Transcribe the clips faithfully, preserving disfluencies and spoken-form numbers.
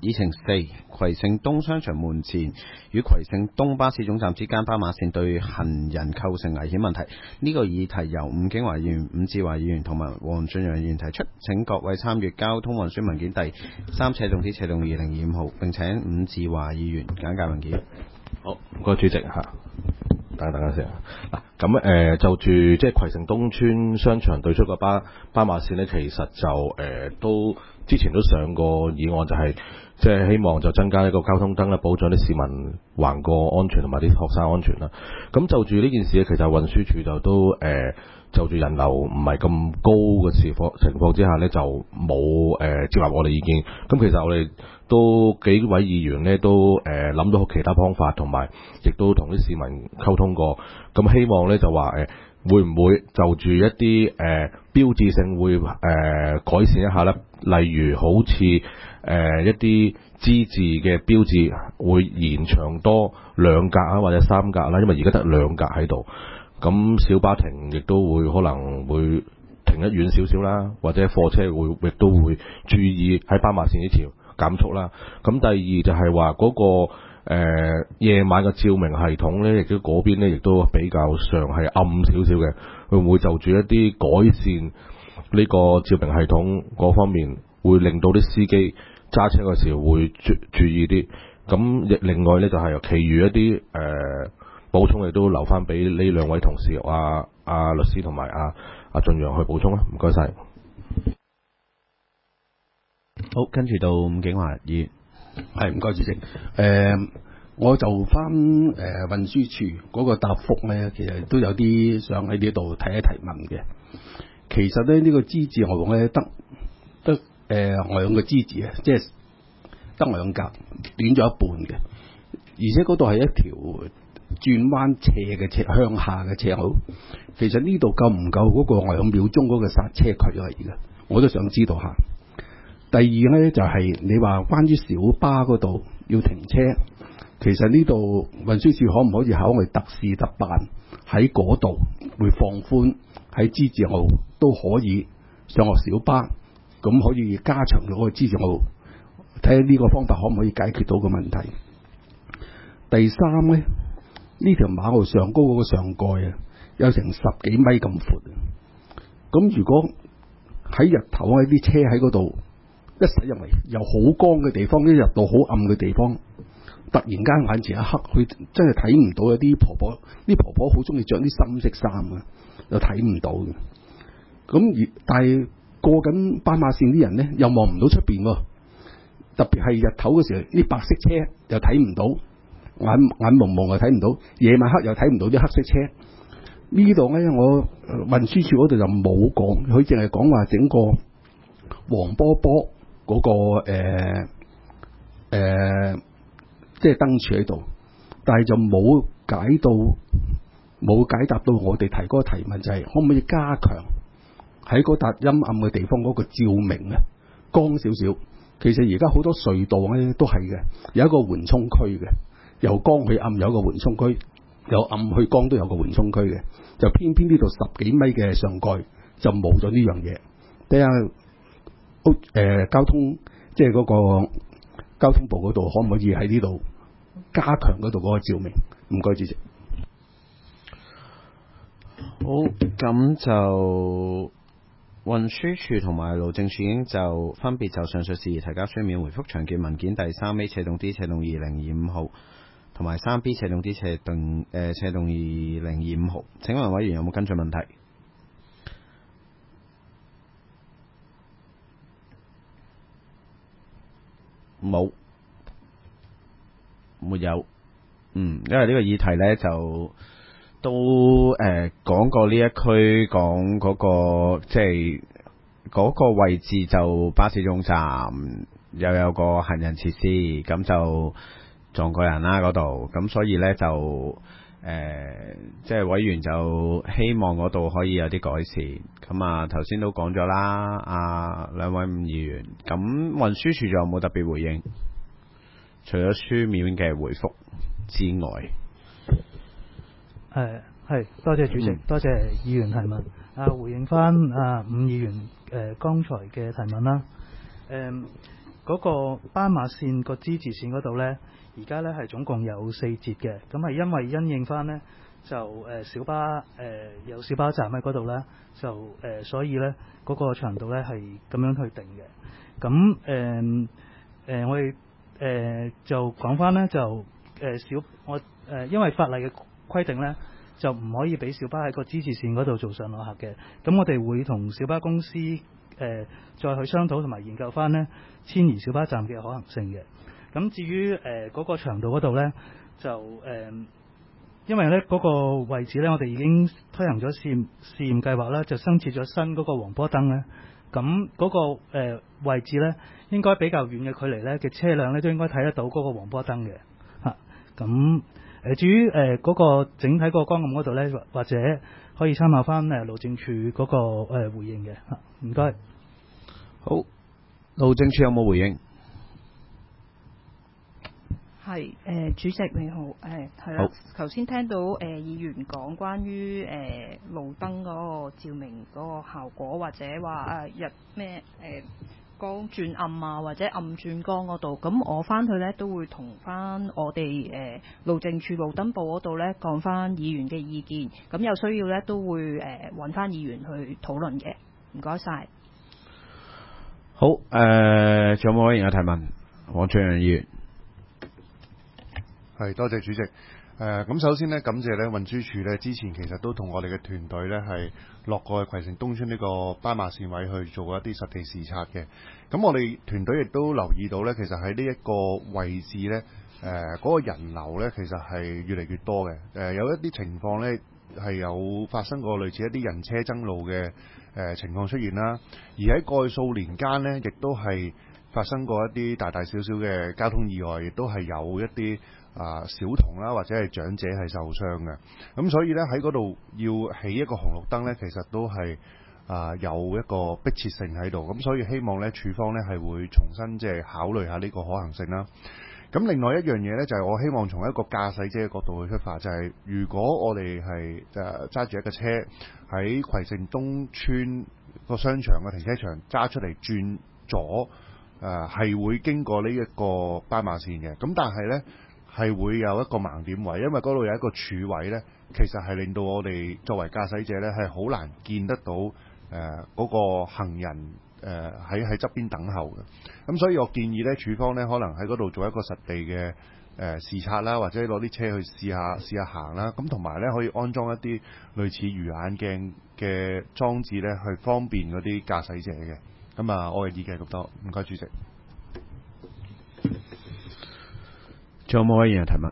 議程四，葵盛東商場門前與葵盛東巴士總站之間斑馬線對行人構成危險問題。呢、這個議題由伍景華議員、伍志華議員同埋黃俊陽議員提出，請各位參閱交通運輸文件第三斜動 T 斜動二零二五號，並請伍志華議員簡介文件。 好，唔該主席嚇。等下等下先嗱，咁、啊、誒、呃、就住即係葵盛東邨商場對出個斑斑馬線呢，其實就誒、呃、都之前都上過議案，就係即係希望就增加一個交通燈咧，保障啲市民橫過安全同埋啲學生安全啦。咁就住呢件事咧，其實運輸署就都誒、呃、就住人流唔係咁高嘅情況情況之下呢，就冇誒、呃、接納我哋意見。咁其實我哋都幾位議員呢都誒諗、呃、到其他方法，同埋亦都同啲市民溝通過。咁希望呢就話誒、呃、會唔會就住一啲誒、呃、標誌性會誒、呃、改善一下呢？例如好似誒、呃、一啲之字嘅標誌會延長多兩格啊，或者三格啦，因為而家得兩格喺度。咁小巴停亦都會可能會停得遠少少啦，或者貨車會亦都會注意喺斑馬線呢條減速啦。咁第二就係話嗰個誒夜、呃、晚嘅照明系統咧，亦都嗰邊咧亦都比較上係暗少少嘅，會唔會就住一啲改善呢個照明系統嗰方面，會令到啲司機揸車嘅時候會注注意啲。咁亦另外咧就係、是、其餘一啲誒、呃、補充，亦都留翻俾呢兩位同事阿阿、啊、律師同埋阿阿俊陽去補充啦。唔該晒。 好，跟住到伍景華議員。 係，唔該主席。誒、呃，我就翻誒、呃、運輸署嗰個答覆咧，其實都有啲想喺呢度提一提問嘅。其實咧呢、這個之字我用咧得得誒兩個之字啊，即係得兩格，短咗一半嘅，而且嗰度係一條轉彎斜嘅斜向下嘅斜路。其實呢度夠唔夠嗰個兩秒鐘嗰個剎車距離嘅？我都想知道下。第二咧就係、是、你話關於小巴嗰度要停車，其實呢度運輸署可唔可以考慮特事特辦喺嗰度會放寬喺之字路都可以上落小巴，咁可以加長咗個之字路，睇下呢個方法可唔可以解決到個問題。第三咧，呢條馬路上高嗰個上蓋啊，有成十幾米咁闊，咁如果喺日頭喺啲車喺嗰度一駛入嚟，由好光嘅地方一入到好暗嘅地方，突然間眼前一黑，佢真係睇唔到。有啲婆婆，啲婆婆好中意着啲深色衫啊，又睇唔到嘅。咁而但係過緊斑馬線啲人咧，又望唔到出邊喎。特別係日頭嘅時候，啲白色車又睇唔到，眼眼蒙蒙又睇唔到，夜晚黑又睇唔到啲黑色車。呢度咧，我運輸署嗰度就冇講，佢淨係講話整個黃波波。嗰、那個誒誒、呃呃，即係燈柱喺度，但係就冇解到，冇解答到我哋提嗰個提問，就係、是、可唔可以加強喺嗰笪陰暗嘅地方嗰個照明啊，光少少。其實而家好多隧道咧都係嘅，有一個緩衝區嘅，由光去暗有一個緩衝區，由暗去光都有個緩衝區嘅，就偏偏呢度十幾米嘅上蓋就冇咗呢樣嘢。睇下。屋、呃、交通即係嗰個交通部嗰度，可唔可以喺呢度加強嗰度嗰個照明？唔該，主席。 好，咁就運輸署同埋路政署已經就分別就上述事宜提交書面回覆，詳見文件第三 A 斜動 D 斜動二零二五號，同埋三 B 斜動 D 斜動誒斜動二零二五號。請問委員有冇跟進問題？冇，沒有。嗯，因為呢個議題呢，就都誒講、呃、過呢一區講嗰、那個即係嗰個位置就巴士總站又有個行人設施，咁就撞過人啦嗰度，咁所以呢，就誒、呃、即係委員就希望嗰度可以有啲改善。咁啊頭先都講咗啦，啊兩位伍議員，咁運輸署仲有冇特別回應？除咗書面嘅回覆之外， 誒係多謝主席，嗯、多謝議員提問。啊，回應翻啊伍議員誒剛才嘅提問啦。誒、呃， 嗰個斑馬線個之字線嗰度呢，而家呢係總共有四節嘅，咁係因為因應翻呢，就誒、呃、小巴誒、呃、有小巴站喺嗰度呢，就誒、呃、所以呢，嗰、嗰個長度呢係咁樣去定嘅。咁誒誒我哋誒、呃、就講翻呢，就誒、呃、小我誒、呃、因為法例嘅規定呢，就唔可以俾小巴喺個之字線嗰度做上落客嘅。咁我哋會同小巴公司誒、呃、再去商討同埋研究翻呢遷移小巴站嘅可行性嘅。咁至於誒嗰、呃嗰個長度嗰度呢，就誒、呃、因為呢嗰、嗰個位置呢，我哋已經推行咗試驗試驗計劃啦，就新設咗新嗰個黃波燈呢。咁嗰、嗰個、呃、位置呢，應該比較遠嘅距離呢嘅車輛呢，都應該睇得到嗰個黃波燈嘅嚇。咁、啊誒至於誒嗰個整體嗰個光暗嗰度咧，或或者可以參考翻誒路政署嗰個誒回應嘅嚇，唔該。 好，路政署有冇回應？ 係誒、呃、主席你好，誒係啦，頭先聽到誒、呃、議員講關於誒、呃、路燈嗰個照明嗰個效果，或者話誒日咩誒。光轉暗啊，或者暗轉光嗰度，咁我翻去呢都會同翻我哋誒、呃、路政署路燈部嗰度呢講翻議員嘅意見，咁有需要呢都會誒揾翻議員去討論嘅。唔該晒。 好，誒、呃，仲有冇人有提問？黃俊陽議員， 係多謝主席。誒咁、呃、首先呢，感謝咧運輸署咧之前其實都同我哋嘅團隊咧係落過去葵盛東邨呢個斑馬線位去做一啲實地視察嘅。咁我哋團隊亦都留意到咧，其實喺呢一個位置咧，誒、呃、嗰、那個人流咧其實係越嚟越多嘅。誒、呃、有一啲情況咧係有發生過類似一啲人車爭路嘅誒、呃、情況出現啦。而喺過去數年間咧，亦都係發生過一啲大大小小嘅交通意外，亦都係有一啲啊小童啦或者係長者係受傷嘅。咁所以呢，喺嗰度要起一個紅綠燈呢，其實都係啊有一個迫切性喺度。咁所以希望呢，署方呢係會重新即係考慮下呢個可行性啦。咁另外一樣嘢呢，就係我希望從一個駕駛者嘅角度去出發，就係如果我哋係誒揸住一個車喺葵盛東邨個商場嘅停車場揸出嚟轉左。誒係、呃、會經過呢一個斑馬線嘅，咁但係呢係會有一個盲點位，因為嗰度有一個柱位呢，其實係令到我哋作為駕駛者呢係好難見得到誒嗰、呃那個行人誒喺喺側邊等候嘅。咁所以我建議呢，署方呢可能喺嗰度做一個實地嘅誒、呃、視察啦，或者攞啲車去試下試下行啦。咁同埋呢可以安裝一啲類似魚眼鏡嘅裝置呢，去方便嗰啲駕駛者嘅。咁啊，我嘅意見係咁多，唔該主席。 仲有冇位議員提問？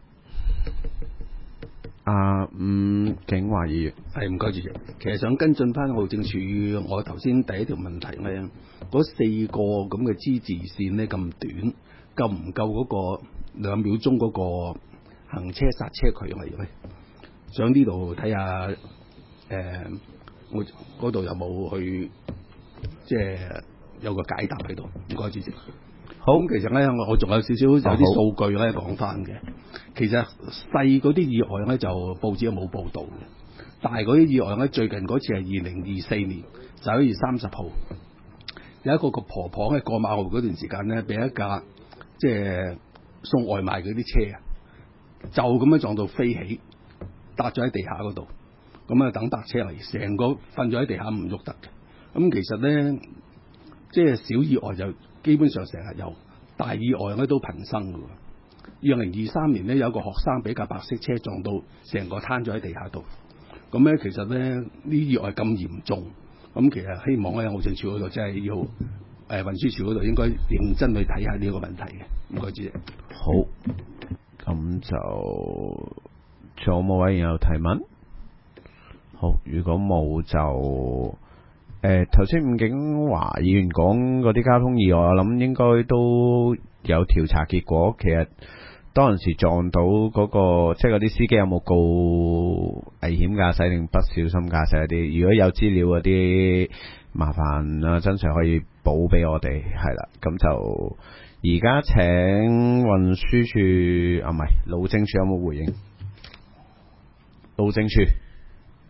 啊，伍景華議員， 係唔該主席。其實想跟進翻路政署，我頭先第一條問題咧，嗰四個咁嘅之字線咧咁短，夠唔夠嗰個兩秒鐘嗰個行車剎車距離咧？想呢度睇下，誒、呃，我嗰度有冇去即係有個解答喺度？唔該主席。好，咁其實咧，我我仲有少少有啲數據咧講翻嘅。其實細嗰啲意外咧就報紙冇報導嘅，大嗰啲意外咧最近嗰次係二零二四年十一月三十號，有一個個婆婆喺過馬路嗰段時間咧，俾一架即係送外賣嗰啲車啊，就咁樣撞到飛起，搭咗喺地下嗰度，咁啊等搭車嚟，成個瞓咗喺地下唔喐得嘅。咁其實咧，即係小意外就基本上成日有，大意外咧都頻生嘅。二零二三年咧有個學生俾架白色車撞到，成個攤咗喺地下度。咁咧其實咧呢啲意外咁嚴重，咁其實希望咧路政署嗰度真係要誒、呃、運輸署嗰度應該認真去睇下呢個問題嘅。唔該主席。 好，咁就仲有冇位有提問？好，如果冇就。誒頭先伍景華議員講嗰啲交通意外，我諗應該都有調查結果。其實當陣時撞到嗰、嗰個，即係嗰啲司機有冇告危險駕駛定不小心駕駛嗰啲？如果有資料嗰啲，麻煩啊，真係可以補俾我哋。係啦，咁就而家請運輸署啊，唔係路政署有冇回應？路政署。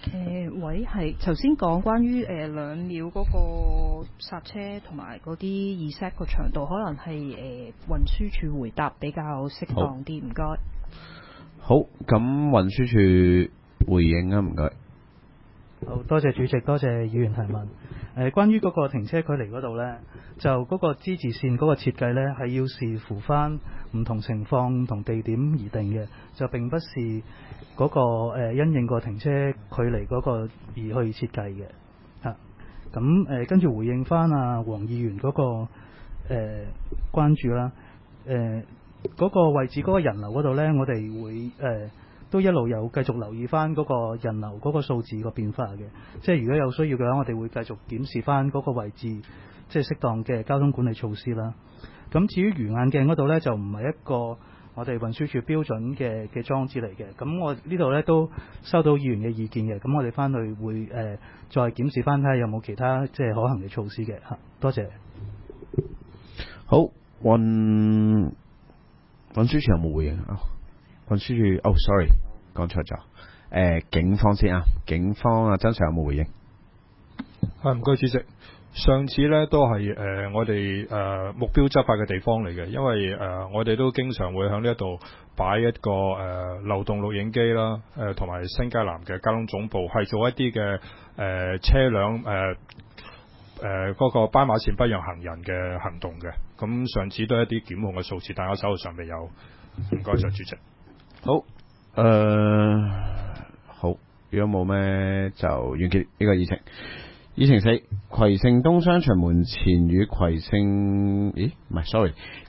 誒位係頭先講關於誒兩秒嗰個剎車同埋嗰啲 reset 個長度，可能係誒、呃、運輸署回答比較適當啲，唔該。 好，咁運輸署回應啊，唔該。 好多謝主席，多謝議員提問。誒、呃，關於嗰個停車距離嗰度呢，就嗰個之字線嗰個設計呢，係要視乎翻唔同情況、唔同地點而定嘅，就並不是嗰、嗰個、呃、因應個停車距離嗰個而去設計嘅。嚇、啊，咁誒跟住回應翻啊黃議員嗰、嗰個誒、呃、關注啦。誒、呃，嗰、嗰個位置嗰個人流嗰度呢，我哋會誒。呃都一路有繼續留意翻嗰個人流嗰個數字個變化嘅，即係如果有需要嘅話，我哋會繼續檢視翻嗰個位置，即係適當嘅交通管理措施啦。咁至於魚眼鏡嗰度呢，就唔係一個我哋運輸署標準嘅嘅裝置嚟嘅。咁我呢度呢都收到議員嘅意見嘅，咁我哋翻去會誒、呃、再檢視翻睇下有冇其他即係可行嘅措施嘅嚇。多謝。 好，運運輸署有冇回應啊？運輸署，哦 ，sorry， 講錯咗。誒、呃，警方先啊，警方啊，曾 Sir 有冇回應？ 係，唔該主席。上次呢都係誒、呃、我哋誒、呃、目標執法嘅地方嚟嘅，因為誒、呃、我哋都經常會喺呢一度擺一個誒、呃、流動錄影機啦，誒同埋新界南嘅交通總部係做一啲嘅誒車輛誒誒嗰個斑馬線不讓行人嘅行動嘅。咁上次都係一啲檢控嘅數字，但我手頭上未有。唔該晒主席。 好，誒、呃，好，如果冇咩就完結呢個議程。議程四，葵盛東商場門前與葵盛，咦，唔係 ，sorry，